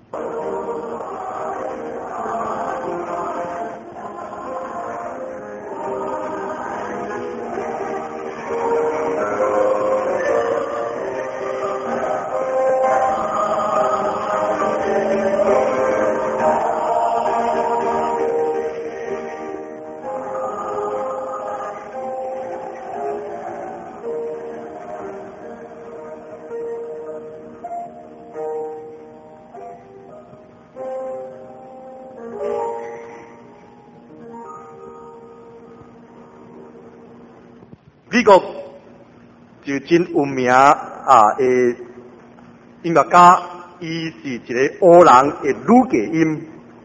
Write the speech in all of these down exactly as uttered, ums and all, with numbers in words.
美国就真有名啊诶音乐家，伊是一个黑人诶女低音，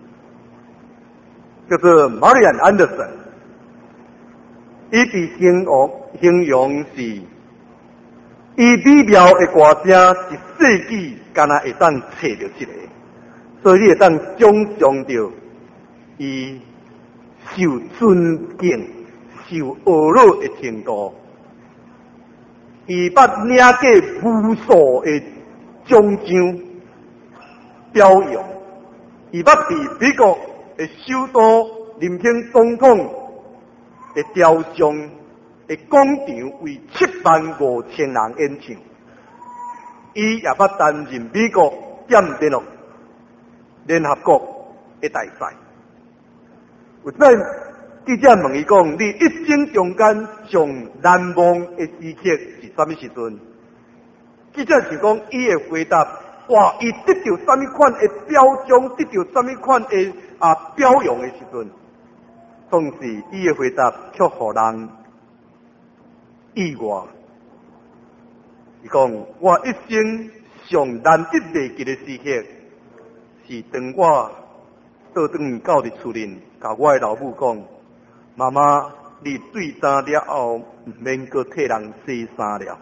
叫做 Marian Anderson。伊被形容形容是伊美妙诶歌声，一世纪敢若会当找到一个，所以你会当想象到伊受尊敬、受恶乐诶程度。伊捌领过无数的奖章表扬，伊捌伫美国的首都林肯总统的雕像的广场为七万五千人演唱，伊也捌担任美国建联络联合国的大使。有阵记者问伊讲：“你一生中间上难忘的时刻是啥物时阵？”记者就讲伊的回答：“哇，伊得到啥物款的表彰，得到啥物款的啊表扬的时阵，总是伊的回答却互人意外。伊讲：我一生上难得袂记的时刻，是当我倒转去到伫厝里，甲我的老母讲。”妈妈，你对衫了后，唔免搁替人洗衫了。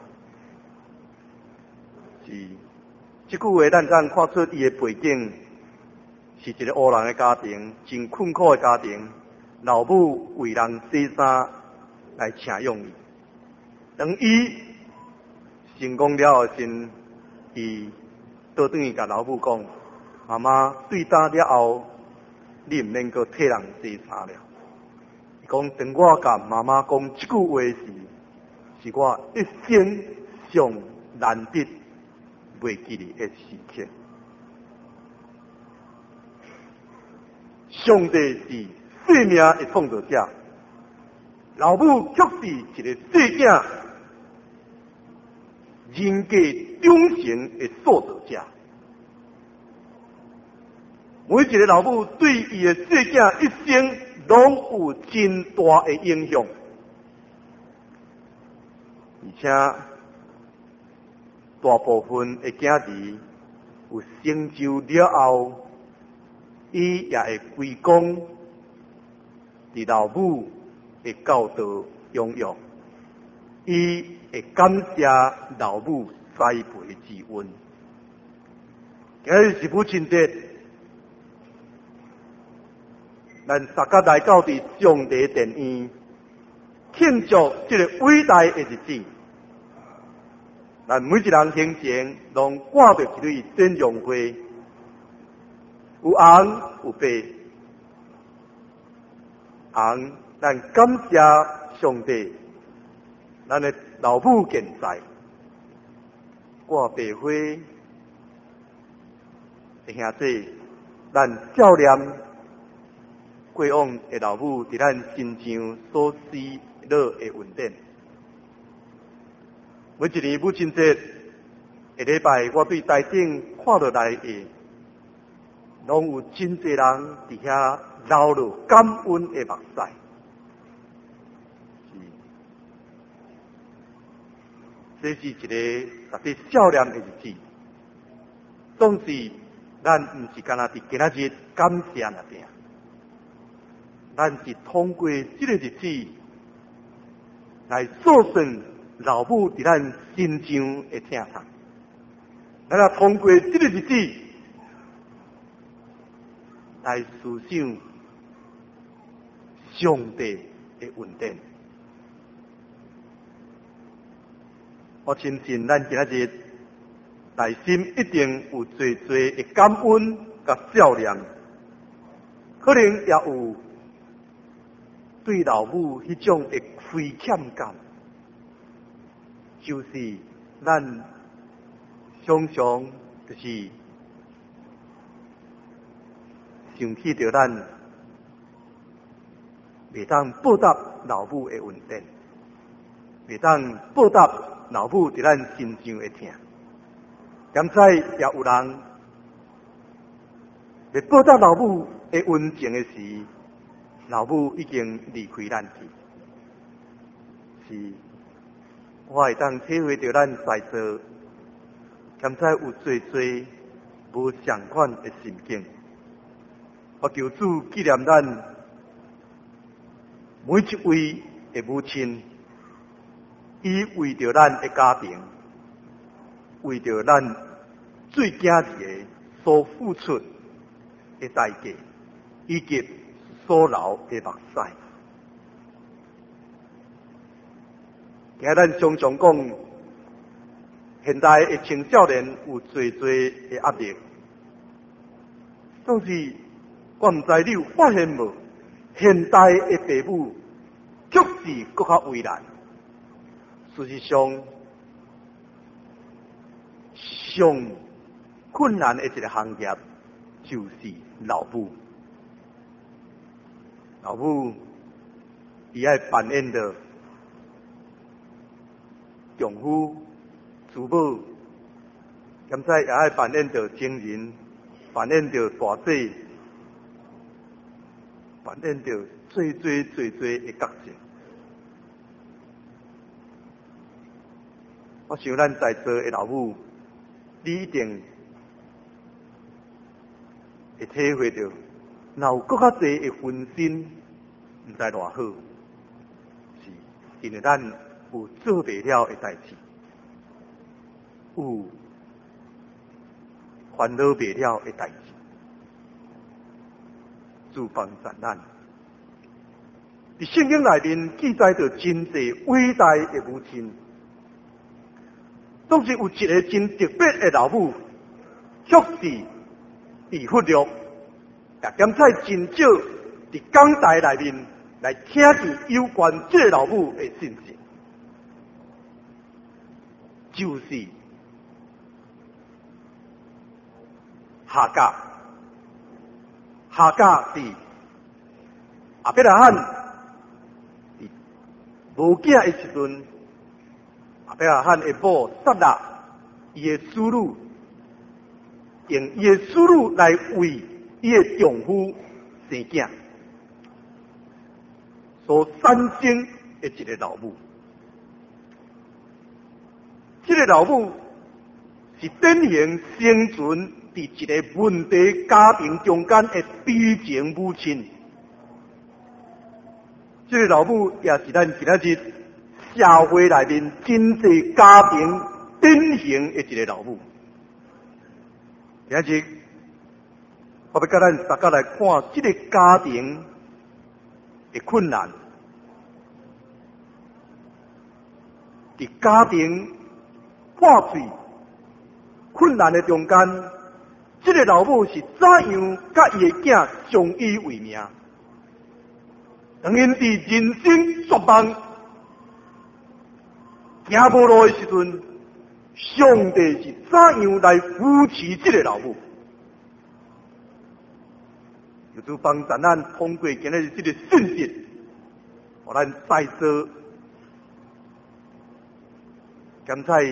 是，这句话咱才看出伊的背景是一个黑人的家庭，真困苦的家庭。老母为人洗衫来请用伊，当伊成功了后，先伊倒转去甲老母讲：妈妈，对衫了后，你唔免搁替人洗衫了。讲，当我甲妈妈讲这句话时，是我一生上难得袂记的时刻。上帝是生命的创造者，老母却是一个世界人格忠诚的塑造者。每一个老母对伊的世界一生。拢有真大的影响，而且大部分的囝儿有成就了后，伊也会归功伫老母的教导养育，伊会感谢老母栽培的之恩。今日是母亲节。咱大家来到伫上帝殿院，庆祝这个伟大的日子。咱每一人胸前拢挂着一蕊剪阳花，有红有白。红，咱感谢上帝，咱的老母健在。挂白花，弟兄姊，咱少年。过往的老母伫咱身上所施乐的恩典，每一年母亲节下礼拜，我对台顶看落来的，拢有真侪人伫遐流落感恩的目屎。这是一个特别少年的日子，总是咱毋是干那伫今仔日感谢那点。咱是通过这个日子来诉说老母伫咱心上的疼痛，咱也通过这个日子来思想上帝的恩典。我相信咱今仔日内心一定有最多的感恩甲照亮，可能也有对老母迄种的亏欠感，就是咱常常就是想起着咱袂当报答老母的恩典，袂当报答老母伫咱身上的疼。兼在也有人要报答老母的恩情的时，老母已经离开咱去。是，我会当体会到咱在座，兼在有最最无相款的心境。我求主纪念咱每一位的母亲，伊为着咱的家庭，为着咱最惊儿的所付出的代价，以及所流的目屎。今日咱常常讲，现代的青少年有最多的压力，但是我唔知你有发现无？现代的父母确实更较为难。事实上，上困难的一个行业就是老母。老母伊爱扮演着丈夫、祖母，兼且也爱扮演着情人，扮演着大姐，扮演着最最最最的角色。我想咱在座的老母，你一定会体会到，若有更较侪的分心，唔知偌好，是因为咱有做袂了的代志，有烦恼袂了的代志，主帮助咱。伫圣经内面记载着真侪伟大的母亲。总是有一个真特别的老母，却是被忽略，也兼在真少伫讲台内面来听见有关这个老母的信息，就是夏甲。夏甲是亚伯拉罕无囝的时阵。亚伯拉罕的某撒拉，伊的思女，用伊的思女来为伊的丈夫生囝，所产生的一个老母。这个老母是典型生存伫一个问题家庭中间的悲情母亲。这个老母也是咱今仔日社会内面真侪家庭典型的一个老母。今日我要甲咱大家来看这个家庭的困难，伫家庭破碎困难的中间，这个老母是怎样甲伊的囝相依为命？当因伫人生绝望行无路的时阵，上帝是怎样来扶持这个老母？有主帮助咱通过今日这个信息，互咱在座甘在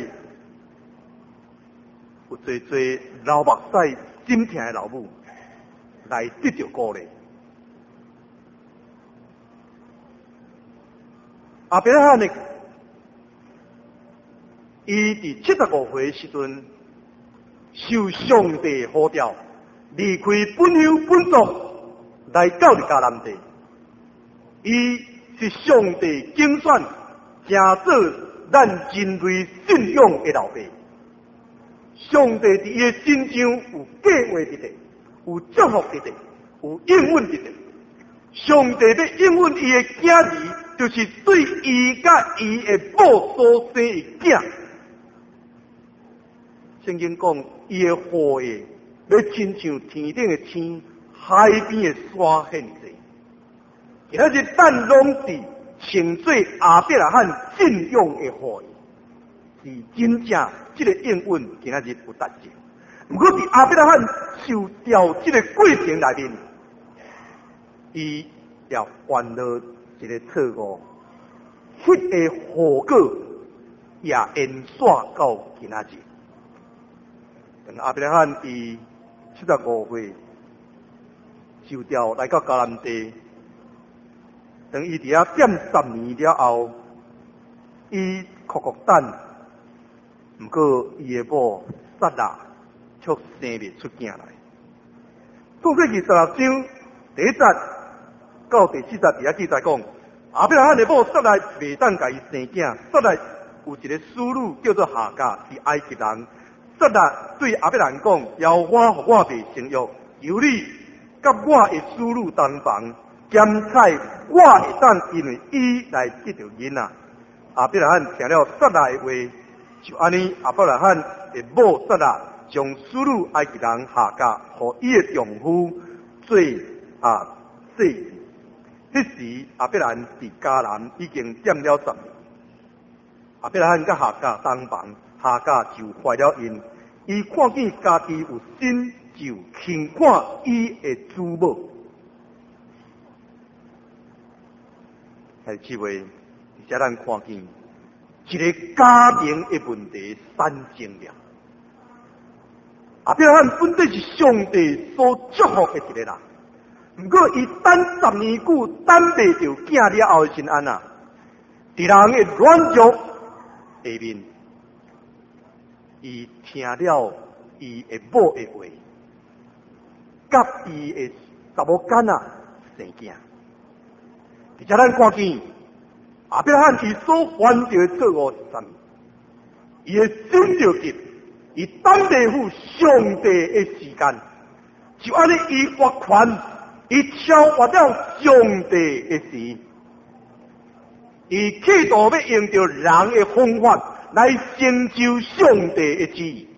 有最最流目屎、心疼的老母来得到鼓励。亚伯拉罕的伊伫七十五岁时阵，受上帝呼召，离开本乡本族，来到日迦南地。伊是上帝拣选，成做咱人类信仰的老爸。上帝伫伊的身上有计划伫地，有祝福伫地，有应允伫地。上帝要应允伊的囝儿，就是对伊甲伊的某所生的囝。圣经讲，伊的后裔要亲像天顶的星、海边的沙现世。今仔日咱拢是称做阿伯拉罕信仰的后裔，是真正这个应允今仔日有达成。不过伫阿伯拉罕受掉这个过程内面，伊也犯了一个错误，迄个后果也延续到今仔日。等阿伯拉罕伊七十五岁受掉来到迦南地，等伊伫遐点十年了后，伊哭哭等，毋过伊的某撒拉却生袂出囝来。创世纪十六章第一节到第四节伫遐记载讲，阿伯拉罕的某撒拉袂当甲伊生囝，撒拉有一个使女叫做夏甲，是埃及人。撒拉对阿伯拉罕讲：要我互我袂生育，由你甲我的使女同房，兼采我会当因为伊来得到囡仔。阿伯拉罕听了撒拉的话，就安尼阿伯拉罕的某撒拉将使女埃及人夏甲，互伊的丈夫做啊妻子。迄时阿伯拉罕伫迦南已经点了十年，阿伯拉罕甲夏甲同房，夏甲就怀了孕。伊看见家己有心，就轻看伊的主母。还是为，而且咱看见一个家庭的问题产生了。阿伯拉罕本来是上帝所祝福的一个人，不过伊等十年久，等袂到囝了后的心安啊，伫人的软弱下面，伊听了伊的某的话，甲伊的查某囡仔生囝。而且咱看见阿伯拉罕伊所犯着的错误是啥物？伊的心着急，伊等袂赴上帝的时间，就安尼伊越权，伊超越了上帝的时，伊企图要用着人的方法来成就上帝的旨意。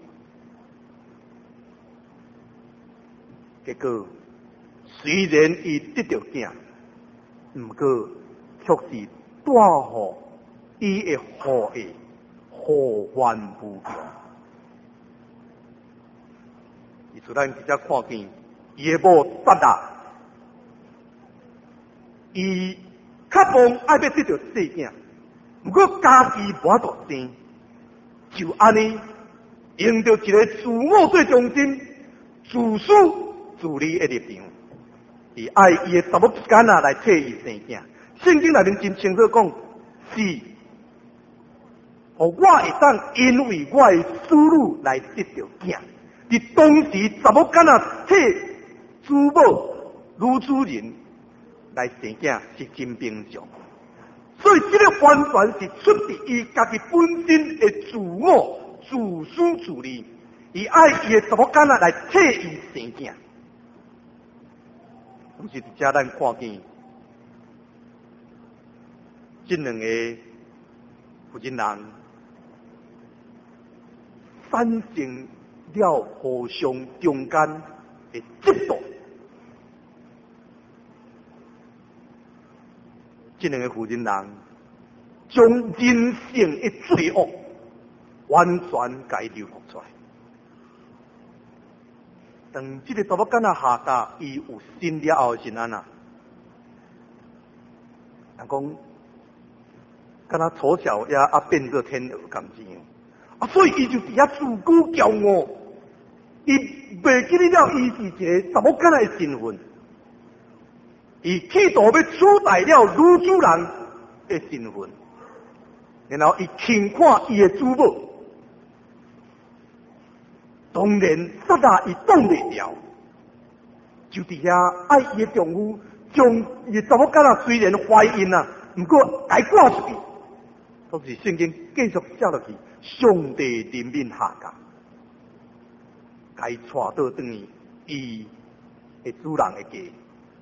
结果虽然伊得到囝，毋过却是带予伊的后裔后患无穷。伊就咱直接看见伊的某撒拉，伊渴望爱要得到细囝，毋过家己无法度生，就安尼用着一个自我做中心、自私自利的立场，伊爱伊的查某囡仔来替伊生囝。圣经内面真清楚讲，是，互我会当因为我的使女来得到囝。伫当时查某囡仔替主母女主人来生囝是真平常，所以这个完全是出自伊家己本身的自我、自私自利，伊爱伊的查某囡仔来替伊生囝。同时，伫遮咱看见这两个负责人产生了互相中间的嫉妒。这两个负责人将人性的罪恶完全解流露出来。当这个查某囡仔下甲伊有心了后是安那？人讲，敢若丑小鸭啊变做天鹅咁子样啊，所以伊就伫遐自古骄傲，伊袂记得了伊是一个查某囡仔的身份，伊企图要取代了女主人的身份，然后伊轻看伊的主母。当然，撒拉伊挡袂了，就伫遐爱伊的丈夫，将伊的查某囡仔虽然怀孕啊，毋过该赶出去。都是圣经继续写落去，上帝怜悯下甲，该带倒转去伊的主人的家，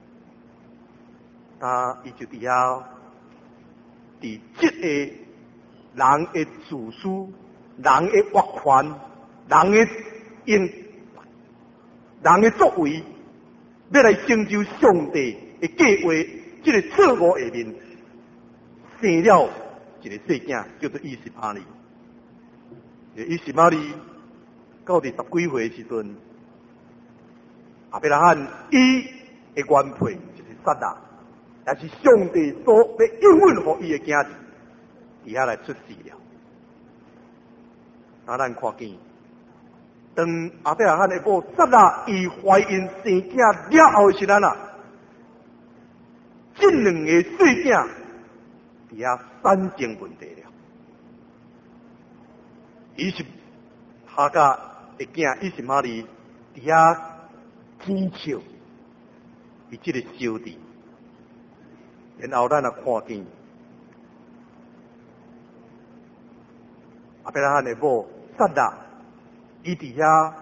啊，伊就伫遐，伫这个人的自私、人的越权、人的因人的作为，要来成就上帝的计划，这个错误下面生了一个细囝，叫做以实玛利。以实玛利到第十几岁的时阵，亚伯拉罕伊的原配就是撒拉，也是上帝所要应允给伊的囝子，伫遐来出世了。啊，咱看见，当亚伯拉罕的某撒拉伊怀孕生囝了后是咱啊，这两个细囝伫遐产生问题了。伊是哈甲的囝，伊是玛利伫遐坚笑，伊即个小弟，然后咱啊看见亚伯拉罕的某撒拉，伊伫遐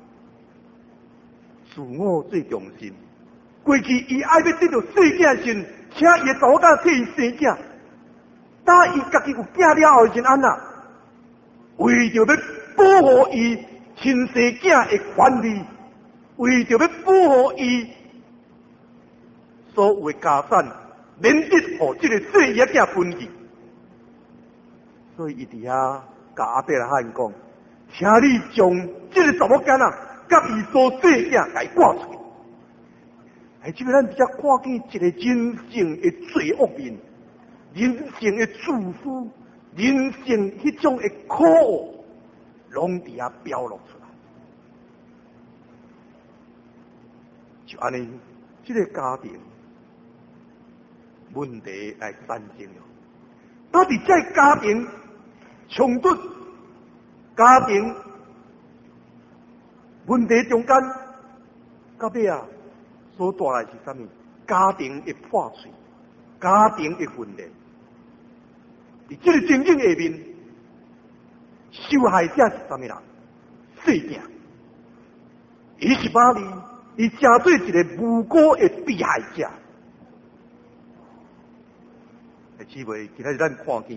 自我最中心。过去伊爱要得到细囝时，请伊的查某囝替伊生囝，当伊家己有囝了后是安那，为着要保护伊亲生囝的权利，为着要保护伊所有的家产，免得互这个细爷囝分去，所以伊伫遐甲亚伯拉罕讲，请你将这个查某囝啊，甲伊所细囝来挂出去。哎，即个咱只看见一个人性的罪恶面，人性的自私，人性迄种的可恶，拢伫遐表露出来。就安尼，这个家庭问题来产生了。到伫这个家庭冲突，家庭问题中间，到尾啊，所带来是啥物？家庭的破碎，家庭的分裂。伫这个情景下面，受害者是啥物人？细囝，伊是玛利，伊成做一个无辜的被害者。姊妹，今仔日咱看见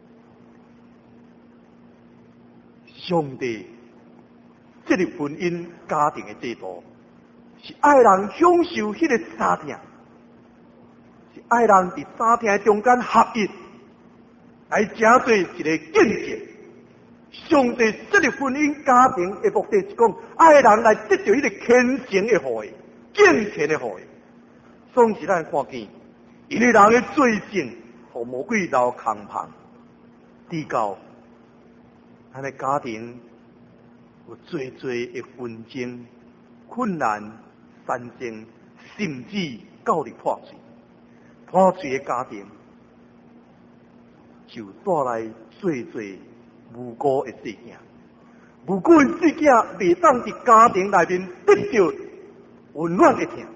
上帝这个婚姻家庭的制度，是爱人享受迄个三听，是爱人伫三听中间合一，来成做一个见证。上帝这个婚姻家庭的目的是讲，爱人来得到迄个虔诚的护卫、敬虔的护卫。总是咱看见，因为人的罪性，互魔鬼留空旁，至到咱的家庭有最最的纷争、困难产生，甚至到离破碎。破碎的家庭就带来最最无辜的细囝，无辜的细囝袂当伫家庭内面得到温暖的听，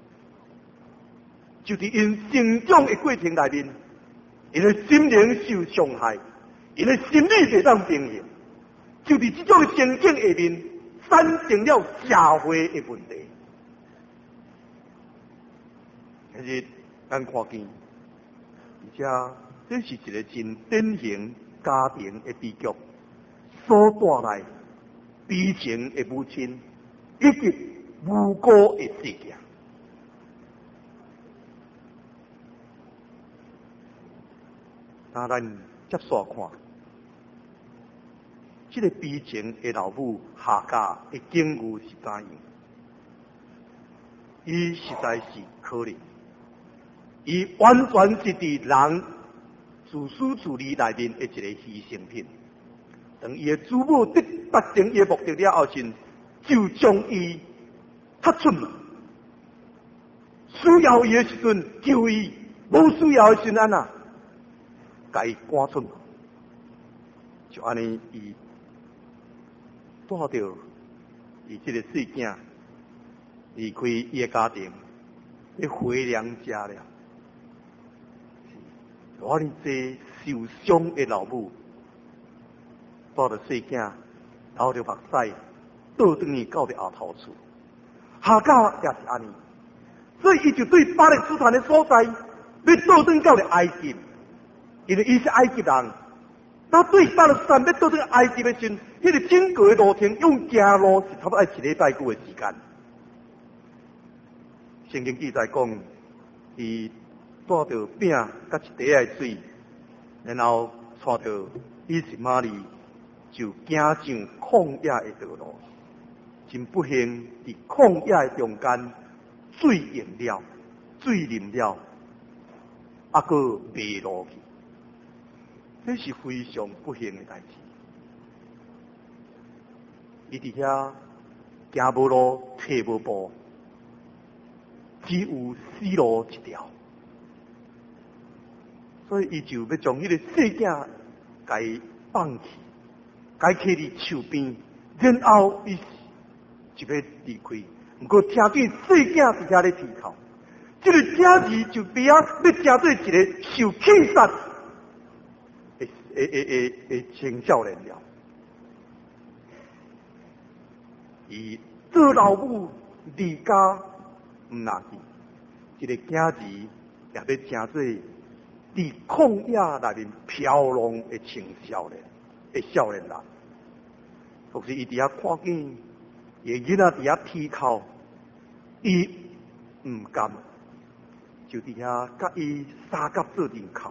就伫因成长的过程内面，因的心灵受伤害，因的心理袂当平衡，就伫这种的情景下面，产生了社会的问题。但是咱看见，而且这是一个真典型家庭的悲剧，所带来悲情的母亲以及无辜的细囝。那咱接续看，这个悲情的老母夏甲的境遇是怎样？伊实在是可怜，伊完全是伫人自私自利内面的一个牺牲品。当伊的祖母得达成伊的目的了后，时就将伊踢出门。需要伊的时阵救伊，无需要的时阵安那，甲伊赶出门。就安尼，伊带着伊这个细囝离开伊的家庭，去回娘家了。我哩这受伤的老母，带着细囝，流着目屎，倒转去到着后头厝。夏甲也是安尼，所以伊就对巴勒斯坦的所在，要倒转到着埃及，因为伊是埃及人。那对巴勒斯坦要倒转埃及的时，迄个整个的路程用行路是差不多一礼拜久的时间。 圣经记载讲，伊带着饼甲一碟仔水，然后带着以实玛利，就行上旷野的道路。真不幸，伫旷野的中间，水饮了，水啉了，啊个迷路去，这是非常不幸的代志。伊伫遐行无路，退无步，只有死路一条。所以伊就要将迄个细囝甲伊放弃，甲伊摕伫树边，然后伊就要离开。不过听见细囝伫遐咧啼哭，这个假字就变啊要成做一个受气杀的诶诶诶诶青少年了。伊做老母离家毋拿去，这个假字也要成做伫旷野内面飘浪的青少年的少年人。或是伊伫遐看见伊囡仔伫遐啼哭，伊毋甘，就伫遐甲伊三角做阵哭。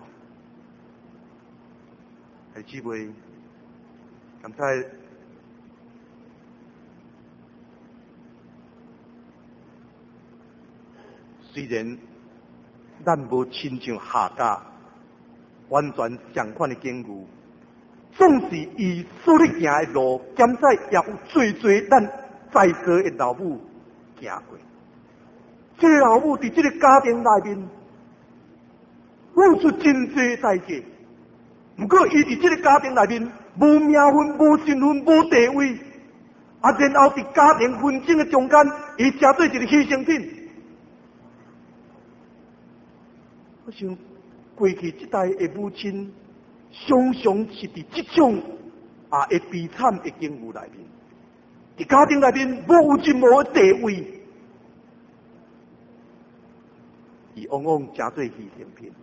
弟姊妹，刚才虽然咱无亲像下家完全相款的境遇，总是伊所咧行的路，检在也有最最咱在座的老母行过。这个老母伫这个家庭内面付出真侪代价，不过伊伫这个家庭内面无名分、无身份、无地位，啊，然后伫家庭纷争的中间，伊成做一个牺牲品。我想过去这代的母亲，常常是伫这种啊的悲惨的境遇内面，伫家庭内面无有任何的地位，伊往往成做牺牲品。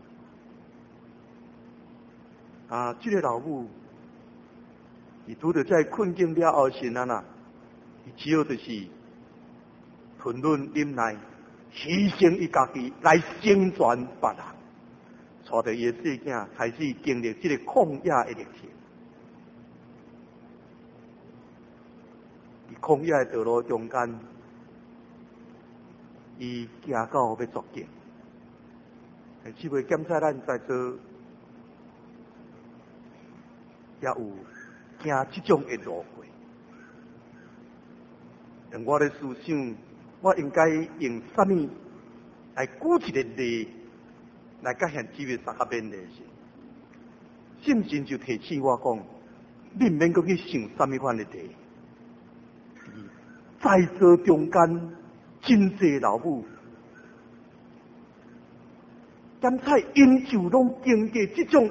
啊，这个老母，伊拄着在困境了后，是安那，伊只好就是吞忍忍耐，牺牲伊家己来成全别人。带着伊的细囝开始经历这个旷野的历程。伫旷野的道路中间，伊行到要绝境。只会检查咱在座，也有行这种的路过。但我咧思想，我应该用什么来举一个例？来甲现几位三合勉励是，圣经就提醒我讲，你毋免阁去想什么款的题。在座中间真济老母，检采因就拢经过这种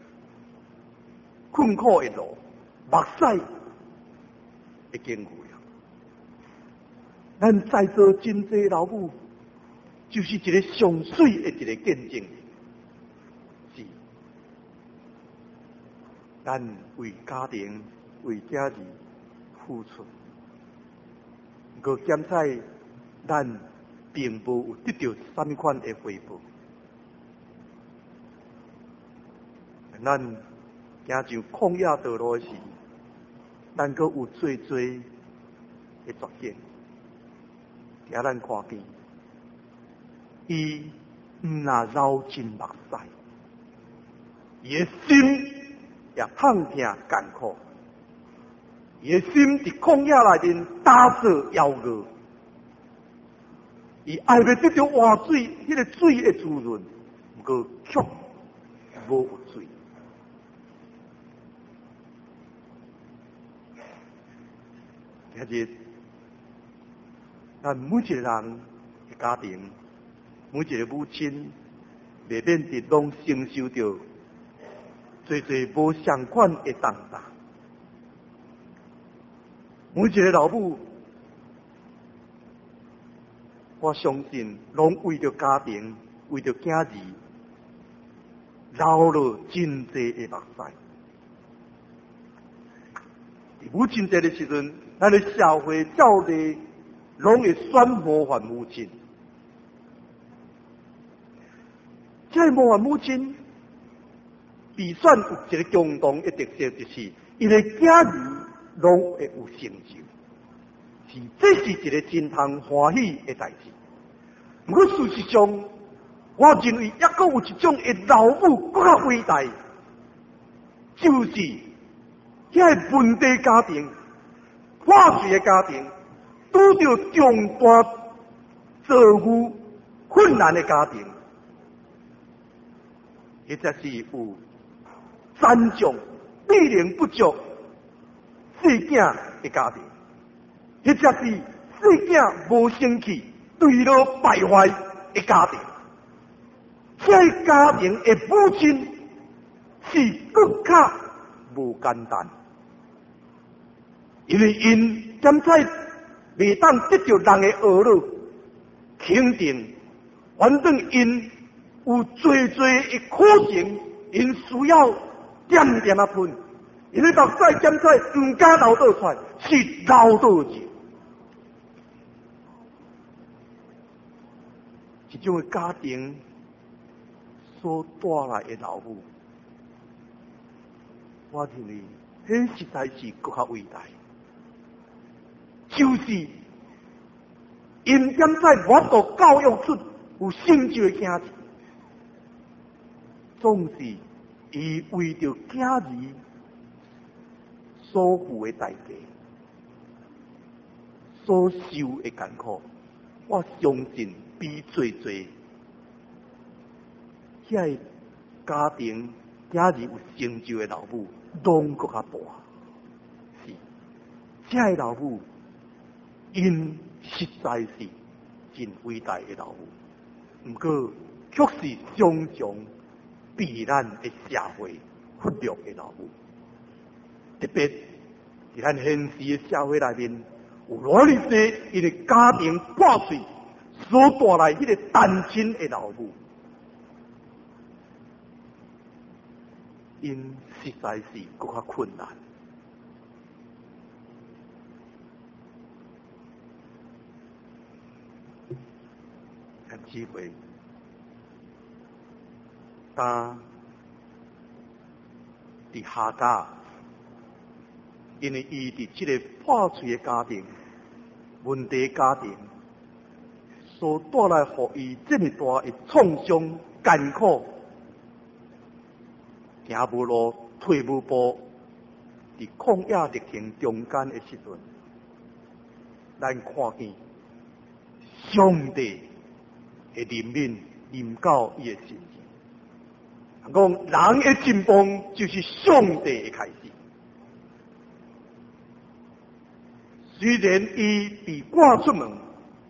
困苦的路，目屎的经历啊。咱在座真济老母，就是一个上水的一个见证，是咱为家庭、为家己付出，不过检采咱并无有得到什么款的回报。咱行上旷野道路时，咱阁有最多的绝境，惊咱看见。伊毋那流尽目屎，伊的心也痛痛艰苦，伊的心伫旷野内面打坐摇摇，伊爱要得到活水，迄、那个水的滋润，不过却无有水。今日咱每一个人的家庭。每一个母亲，未免伫拢承受着最最无相款的重担。每一个老母，我相信，拢为着家庭，为着囝儿，流了真济的目屎。母亲节的时阵，咱的社会照例拢会宣模范母亲。 这个模范母亲被选有一个共同的特色，就是因为囝儿拢会有成就，是这是一个真通欢喜的代志。不过事实上，我认为也阁有一种的老母更较伟大，就是遐个问题家庭、破碎的家庭，拄着重大遭遇困难的家庭，或者是有残障、智能不足细囝的家庭，或者是细囝无生气、对路败坏的家庭。这个家庭的母亲是更加无简单，因为因检采未当得到人的恶乐肯定，反正因有最最的可能，因需要点点啊分，因为目屎检采唔敢流倒出来，是流倒去。这种的家庭所带来的老母，我认为迄实在是更较伟大，就是因检采无法度教育出有成就的囝子，总是伊为着囝儿所付的代价、所受的艰苦，我相信比最最遐个家庭囝儿有成就的老母，拢搁较大。是，这个老母，因实在是真伟大的老母，不过却是常常被咱的社会忽略的老母。特别在咱现实的社会内面，有偌哩多因为家庭破碎所带来迄个单亲的老母，因实在是更较困难。有机会，当伫下家，因为伊伫这个破碎的家庭、问题家庭，所带来互伊这么大的创伤、艰苦，行无路，退无步，伫抗疫历程中间的时阵，咱看见上帝的怜悯临到伊的身上。讲人的进步就是上帝的开始。虽然伊被赶出门，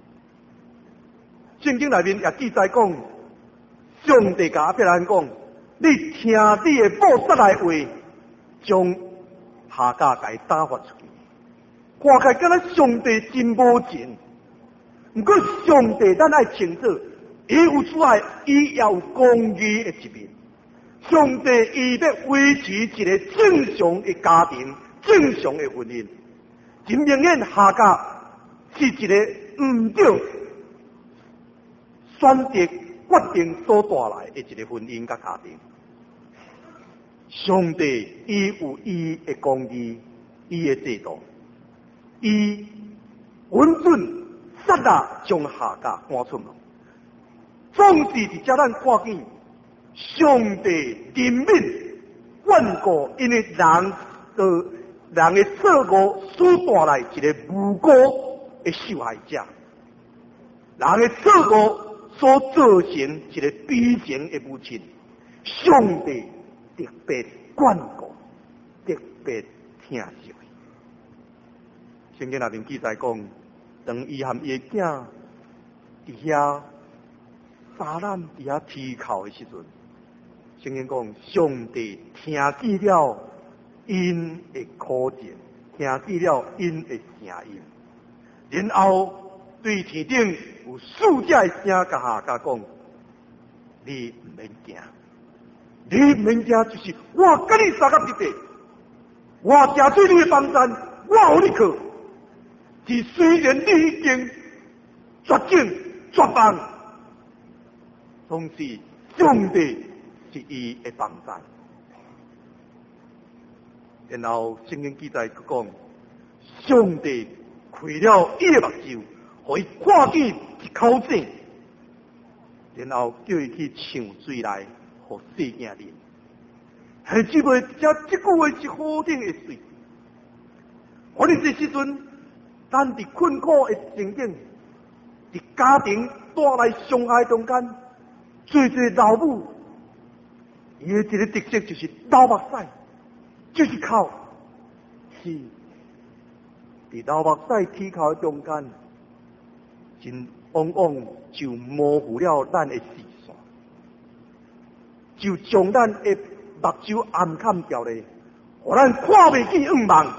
圣经内面也记载讲，上帝甲阿伯兰讲：“你听你的母杀来话，将下家甲伊打发出去。”看起来敢若上帝真无情，不过上帝咱爱清楚，伊有出来，伊也有公义的一面。上帝伊要维持一个正常的家庭、正常的婚姻。真明显，下家是一个唔对选择决定所带来的一个婚姻甲家庭。上帝伊有伊的公义，伊的制度，伊允准刹那将下家赶出门。总是伫遮咱看见上帝怜悯眷顾，因为人的人的错误所带来一个无辜的受害者，人的错误所造成一个悲情的母亲，上帝特别眷顾，特别疼惜。圣经内面记载讲，当伊和伊的囝伫遐沙烂伫遐啼哭的时阵，圣经讲上帝听见了因的苦情，听见了因的声音，然后对天顶有四者的声甲下甲讲：你唔免惊，你唔免惊，就是我甲你三甲一地，我正做你的帮山，我互你靠。是虽然你已经绝境绝望，总是世上帝是伊的帮助。然后圣经记载佢讲，上帝开了伊的目睭，互伊看见一口井，然后叫伊去抢水来，互细囝啉。还只袂遮即句话是好听的水。我哋这时阵，咱伫困苦的情景，伫家庭带来伤害中间，最最老母，伊的一个特色就是流目屎。就是靠，是，伫流目屎起口中间，真往往就模糊了咱的视线，就将咱的目睭暗砍掉咧，互咱看袂见远望。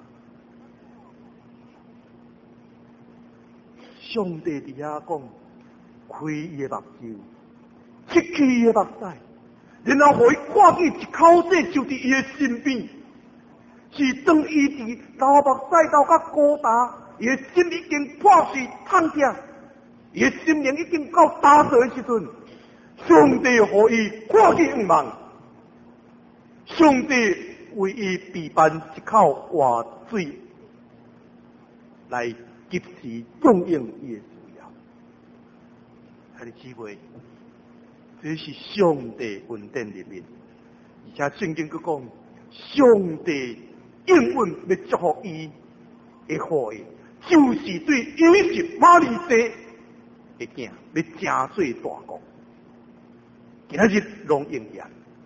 上帝伫遐讲，开伊的目睭，切去伊的目屎。然后，互伊看见一口井就伫伊的身边，是当伊伫流目屎流到高大，伊的心已经破碎痛痛，伊的心灵已经到打碎的时阵，上帝互伊看见远望，上帝为伊备办一口活水，来及时供应伊的需要。他的机会。这是上帝恩典里面，而且圣经佢讲，上帝应允要祝福伊的好意，就是对以实玛利西的囝要真做大国。今仔日拢应验，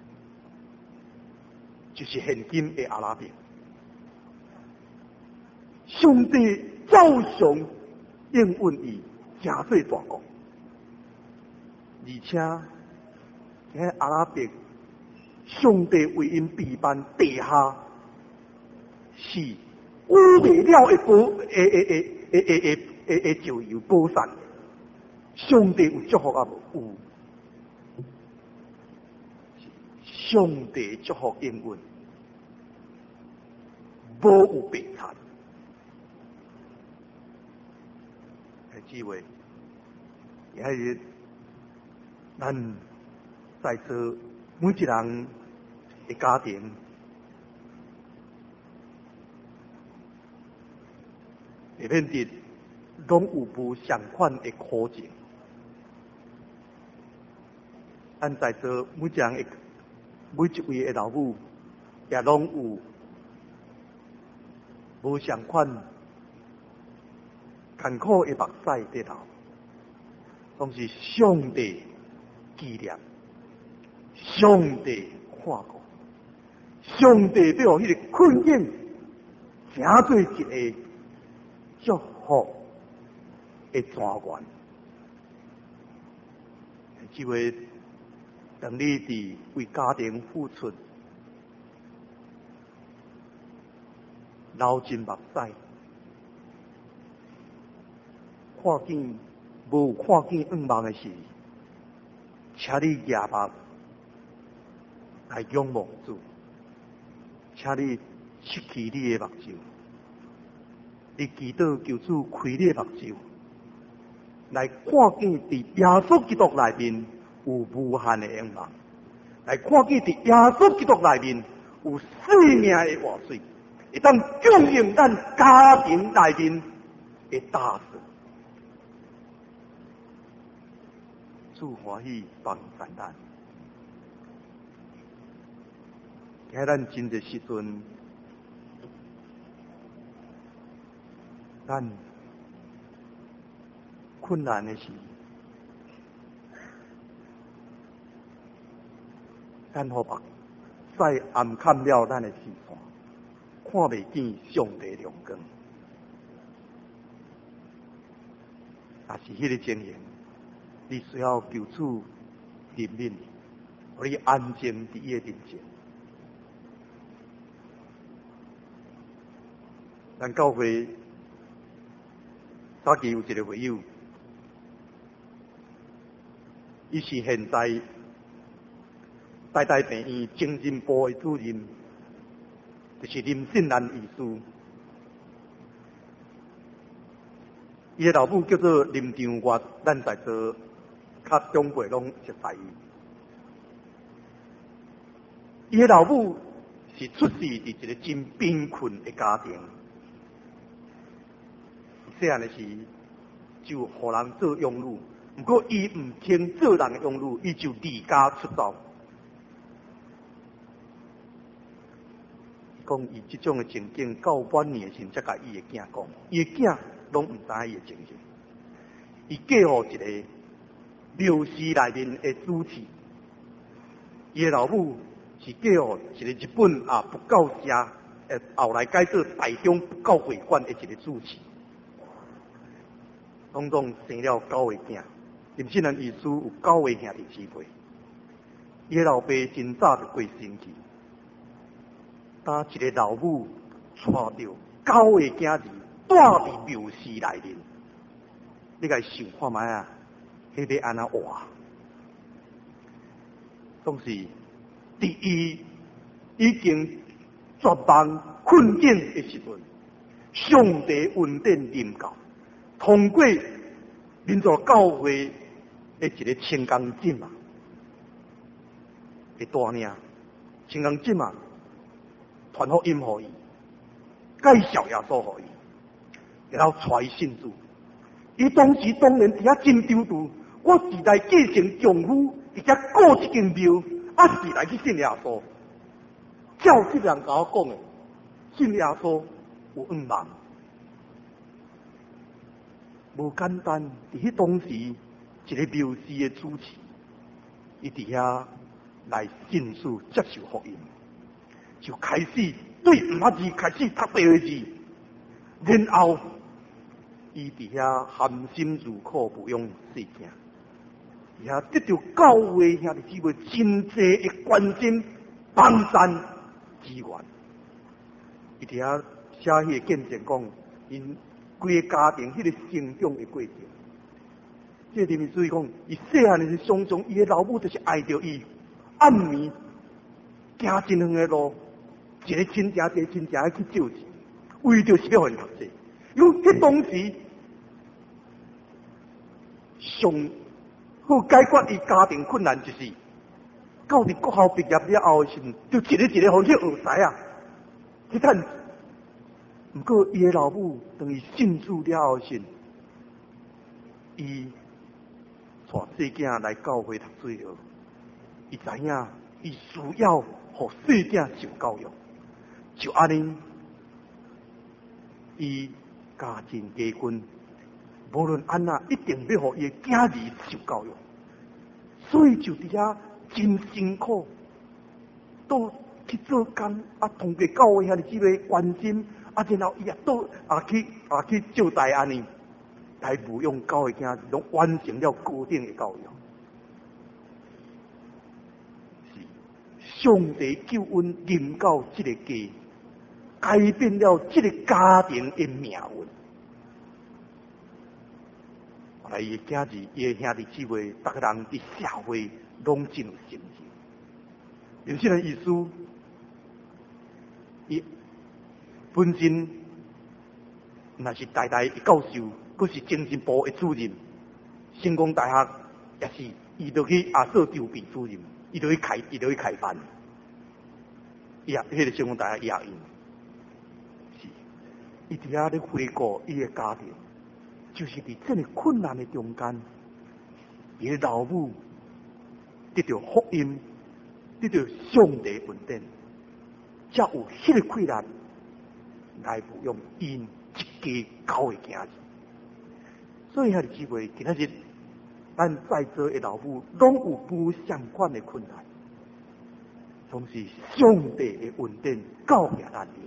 就是现今的阿拉伯，上帝照常应允伊真做大国，而且。喺阿拉伯，上帝为因备办地下是污蔑了的宝，诶诶诶诶诶诶诶诶石油宝山。上帝有祝福啊无？有。上帝祝福应允，无有白惨。系智慧，也系咱。在座每一人的家庭，里面的拢有无相款的苦情。咱在座每一人的每一位的老母，也拢有无相款艰苦的目屎在流，拢是上帝纪念。上帝看过，上帝要迄个困境，成做一个祝福的泉源。即位，当你伫为家庭付出，流尽目屎，看见无看见远望的时，请你仰目。来仰望主，请你失去你的目睭，你祈祷求主开你的目睭，来看见伫耶稣基督内面有无限的愿望，来看见伫耶稣基督内面有生命的活水，会当供应咱家庭内面的大事。主欢喜帮咱咱。喺咱真嘅时阵，咱困难嘅时，咱好目屎暗砍了咱嘅视线，看袂见上帝亮光。但是迄个情形，你需要求主怜悯，互你安静伫伊嘅面前。咱教会早期有一个会友，伊是现在台大病院精神部的主任，就是林信兰医师。伊的老母叫做林长月，咱在座较长辈拢熟悉伊。 伊的老母是出世伫一个真贫困的家庭，细汉的时就互人做养女，不过伊唔听做人的养女，伊就离家出走。讲伊这种的情景，到晚年的时才甲伊的囝讲，伊的囝拢唔知伊的情形。伊嫁互一个庙寺内面的主持，伊的老母是嫁互一个日本啊不教社，诶后来改做台中不教会馆的一个主持，总总生了九个囝。林信人意思有九个兄弟姊妹，伊的老爸真早就过身去。当一个老母带着九个囝儿带伫庙寺内面，你甲想看卖啊？迄要安怎活？总是第一已经绝望困境的时阵，上帝恩典临到，通过民族教会的一个青工节嘛，的大领青工节嘛。传福音予伊，介绍耶稣予伊，然后带伊信主。伊当时当然伫遐真丢度，我是来继承丈夫，而且过一间庙，啊是来去信耶稣。照这人甲我讲的，信耶稣有恩望，无简单。伫迄当时，一个庙寺的主持，伊伫遐来信主接受福音。就开始对唔捌字开始读第二字，然后伊伫遐含辛茹苦培养细囝，也得到教会兄弟姊妹真济的关心、帮赞、支援。伊伫遐写迄个见证讲，因规个家庭迄个成长的过程。这里面注意讲，伊细汉的时常常伊的老母就是爱着伊，暗暝行真远的路。一个亲戚，一个亲戚去救济，为着是要互因读书。因为迄当时上好解决伊家庭困难，就是到伫国校毕业了后的时阵，就一个一个互去学师啊，去趁。不过伊的老母等于信主了后时，伊带细囝来教会读书了，伊知影伊需要互细囝受教育。就安尼，伊家境家军，无论安那，一定要互伊的囝儿受教育。所以就伫遐真辛苦，都去做工，啊，通过教会兄弟姊妹关心，啊，然后伊也都啊去啊去招待安尼，来培养教会囝儿，拢完成了高等的教育。是上帝救恩临到这个家。改变了这个家庭的命运。后来伊的囝儿、伊的兄弟姊妹，逐个人伫社会拢真有成就。有些人意思，伊本身那是大大教授，佫是精神部的主任，成功大学也是伊就去亚瑟筹备主任，伊就去开，伊就去开班。伊也迄个成功大学也用。伊伫遐咧回顾伊的家庭，就是伫这个困难的中间，伊的老母得到福音，得到上帝恩典，才有迄个困难来培养因一家九个囝儿。所以兄弟姊妹，今仔日咱在座的老母，拢有无相款的困难，总是上帝的恩典教育咱的。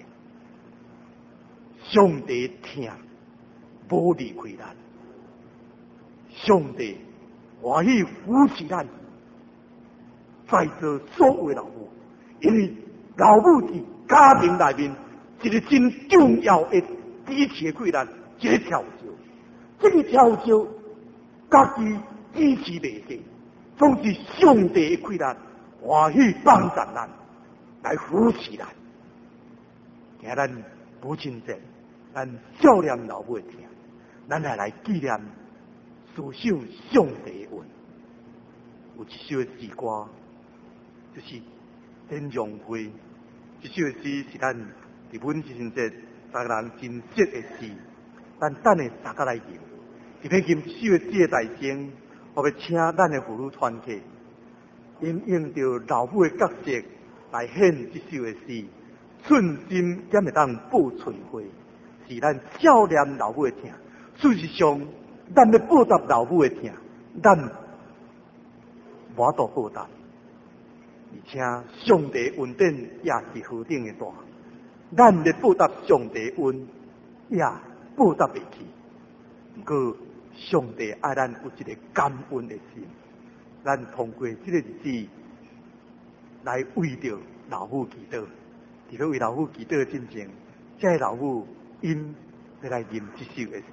上帝听，无离开咱；上帝欢喜扶持咱。在座所有的老母，因为老母是家庭内面一个真重要的支持的贵人，一个调教。这个调教，家己支持袂起，总是上帝的贵人欢喜帮助咱，来扶持咱。今咱母亲节。咱少年老母的听，咱来来纪念思想上帝的恩。有一首诗歌，就是真容会，这首诗是咱日本之前节三个人真识的诗，咱等下大家来吟。特别吟这首诗的大声，我要请咱的妇女团体，因用着老母的角色来献这首的诗。寸心也会当报春晖，是咱少年老母的疼。事实上，咱要报答老母的疼，咱无度报答。而且上帝恩典也是何等的大，咱要报答上帝恩，也报答袂起。不过上帝爱咱有一个感恩的心，咱通过这个日子来为着老母祈祷。伫咧为老母祈祷的进前，这老母因要来吟这首的诗。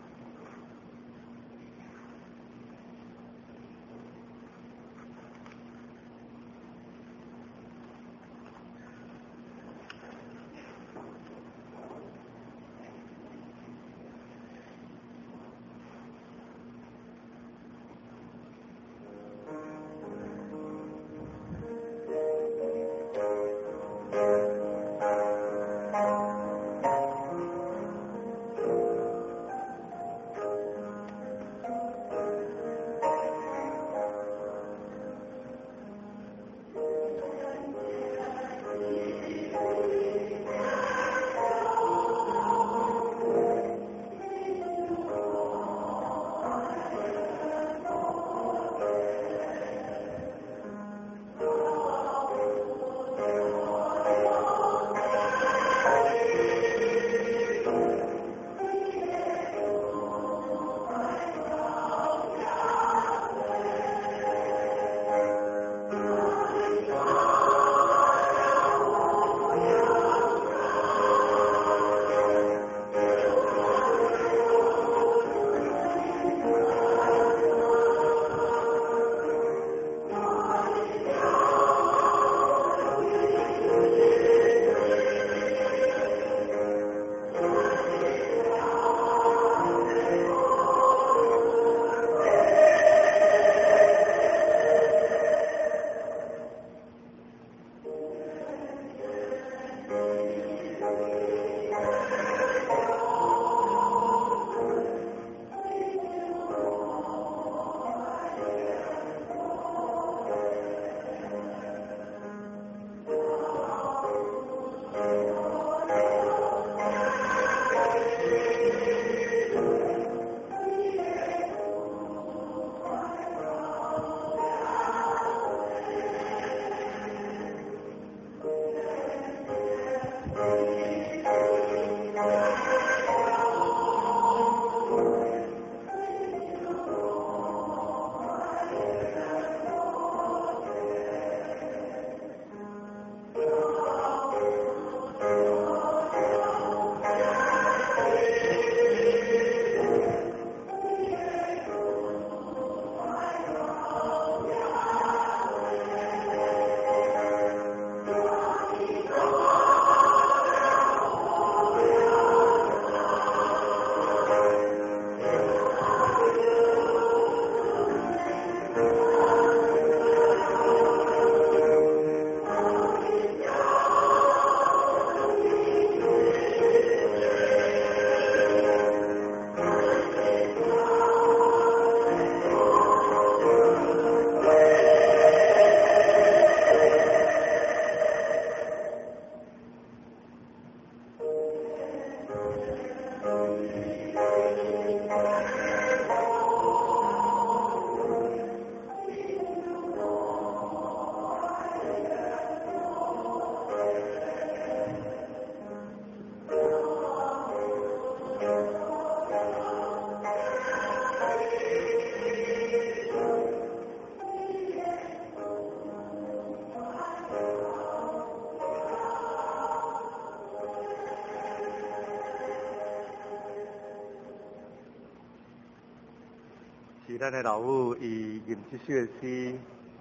是咱的老母伊吟这首诗，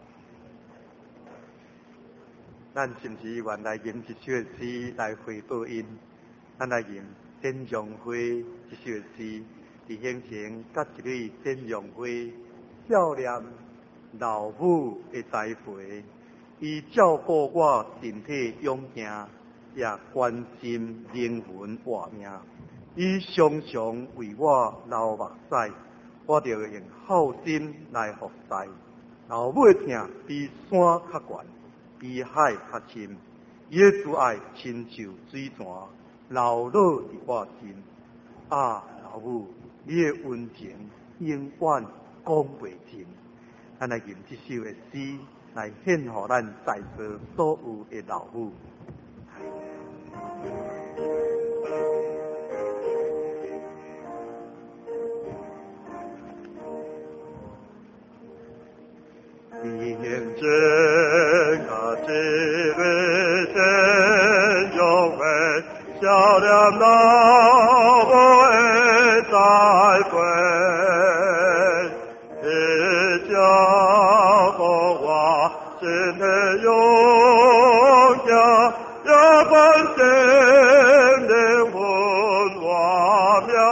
咱是不是原来吟这首诗来回报因？咱来吟展荣辉这首诗，伫形成甲一类展荣辉少年老母的栽培， 伊照顾我身体勇行，也关心灵魂活命。伊常常为我流目屎，我着用好心来服侍。老尾疼比山较悬，比海较深，伊的慈爱亲像水泉，流落伫我心。啊，老母，你的温情永远讲袂尽。咱来用这首的诗来献予咱在座所有的老母。你眼睛啊，这个真有美，笑脸老母的在归，你教过我心的勇敢，要关心灵魂我命。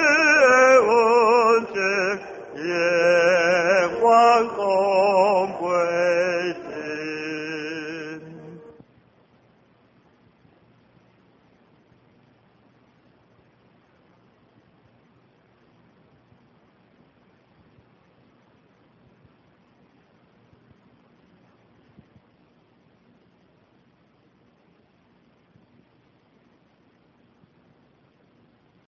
光公。